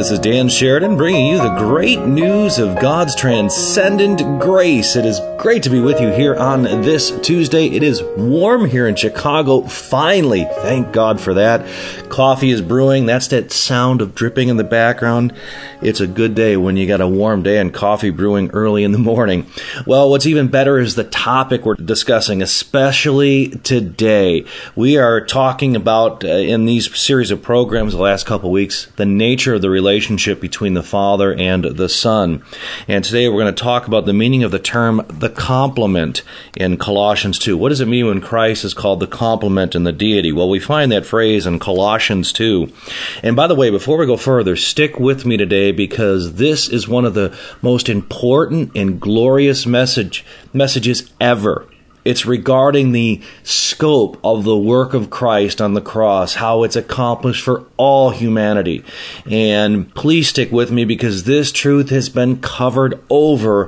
This is Dan Sheridan bringing you the great news of God's transcendent grace. It is great to be with you here on this Tuesday. It is warm here in Chicago. Finally, thank God for that. Coffee is brewing. That's that sound of dripping in the background. It's a good day when you got a warm day and coffee brewing early in the morning. Well, what's even better is the topic we're discussing, especially today. We are talking about, in these series of programs the last couple weeks, the nature of the relationship between the Father and the Son. And today we're going to talk about the meaning of the term the complement in Colossians 2. What does it mean when Christ is called the complement in the deity? Well, we find that phrase in Colossians 2. And by the way, before we go further, stick with me today because this is one of the most important and glorious messages ever. It's regarding the scope of the work of Christ on the cross, how it's accomplished for all humanity. And please stick with me because this truth has been covered over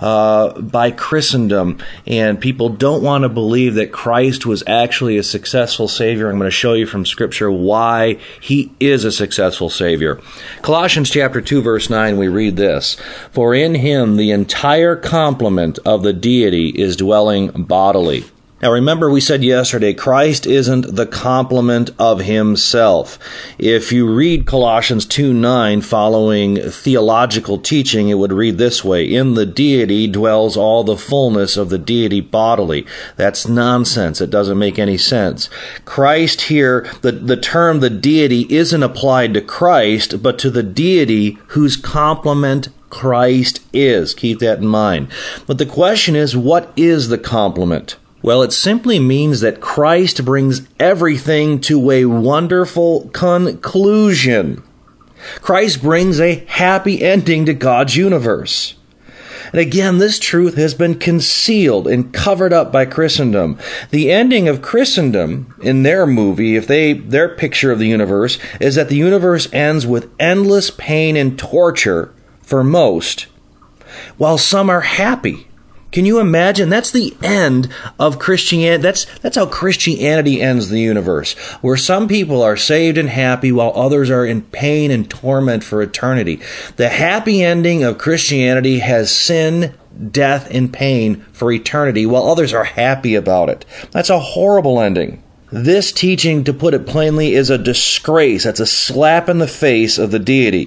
by Christendom. And people don't want to believe that Christ was actually a successful Savior. I'm going to show you from Scripture why He is a successful Savior. Colossians chapter 2, verse 9, we read this: "For in Him the entire complement of the deity is dwelling bodily." Now remember, we said yesterday, Christ isn't the complement of Himself. If you read Colossians 2:9 following theological teaching, it would read this way: "In the deity dwells all the fullness of the deity bodily." That's nonsense. It doesn't make any sense. Christ here, the term the deity isn't applied to Christ, but to the deity whose complement Christ is. Keep that in mind. But the question is, what is the complement? Well, it simply means that Christ brings everything to a wonderful conclusion. Christ brings a happy ending to God's universe. And again, this truth has been concealed and covered up by Christendom. The ending of Christendom in their movie, their picture of the universe, is that the universe ends with endless pain and torture for most, while some are happy. Can you imagine? That's the end of Christianity. That's how Christianity ends the universe, where some people are saved and happy while others are in pain and torment for eternity. The happy ending of Christianity has sin, death, and pain for eternity, while others are happy about it. That's a horrible ending. This teaching, to put it plainly, is a disgrace. That's a slap in the face of the deity.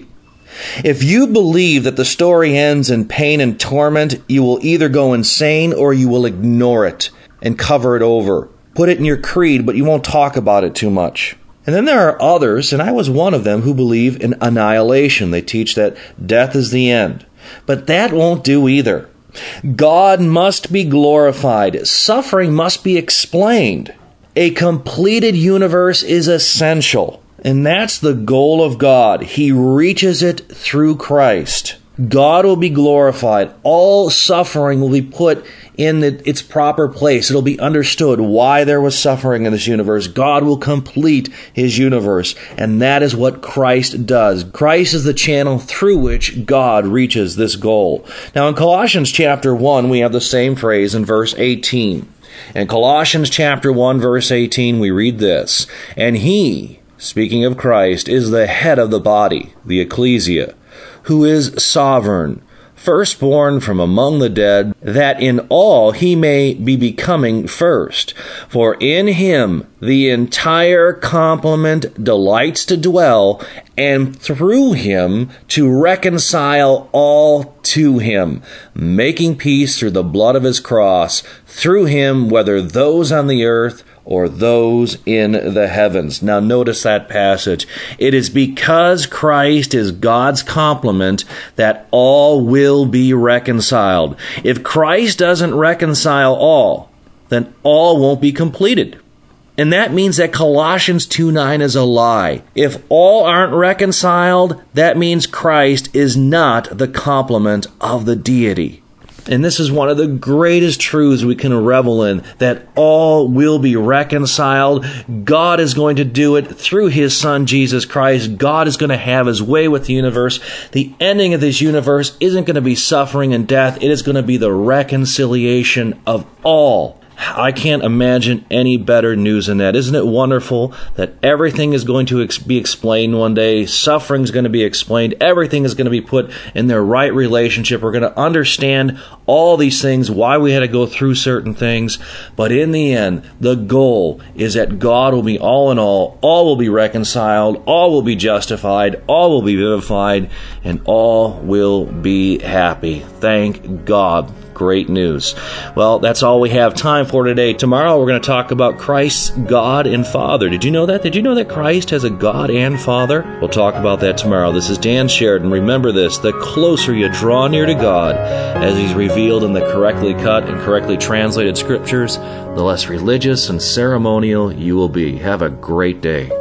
If you believe that the story ends in pain and torment, you will either go insane or you will ignore it and cover it over. Put it in your creed, but you won't talk about it too much. And then there are others, and I was one of them, who believe in annihilation. They teach that death is the end. But that won't do either. God must be glorified. Suffering must be explained. A completed universe is essential. And that's the goal of God. He reaches it through Christ. God will be glorified. All suffering will be put in its proper place. It'll be understood why there was suffering in this universe. God will complete His universe. And that is what Christ does. Christ is the channel through which God reaches this goal. Now in Colossians chapter 1, we have the same phrase in verse 18. In Colossians chapter 1, verse 18, we read this: "And He," speaking of Christ, "is the head of the body, the ecclesia, who is sovereign, firstborn from among the dead, that in all He may be becoming first. For in Him the entire complement delights to dwell, and through Him to reconcile all to Him, making peace through the blood of His cross, through Him, whether those on the earth or those in the heavens." Now notice that passage. It is because Christ is God's complement that all will be reconciled. If Christ doesn't reconcile all, then all won't be completed. And that means that Colossians 2:9 is a lie. If all aren't reconciled, that means Christ is not the complement of the deity. And this is one of the greatest truths we can revel in, that all will be reconciled. God is going to do it through His Son, Jesus Christ. God is going to have His way with the universe. The ending of this universe isn't going to be suffering and death. It is going to be the reconciliation of all. I can't imagine any better news than that. Isn't it wonderful that everything is going to be explained one day? Suffering is going to be explained. Everything is going to be put in their right relationship. We're going to understand all these things, why we had to go through certain things. But in the end, the goal is that God will be all in all will be reconciled, all will be justified, all will be vivified, and all will be happy. Thank God. Great news. Well, that's all we have time for today. Tomorrow we're going to talk about Christ's God and Father. Did you know that? Did you know that Christ has a God and Father? We'll talk about that tomorrow. This is Dan Sheridan. Remember this, the closer you draw near to God, as He's revealed in the correctly cut and correctly translated scriptures, the less religious and ceremonial you will be. Have a great day.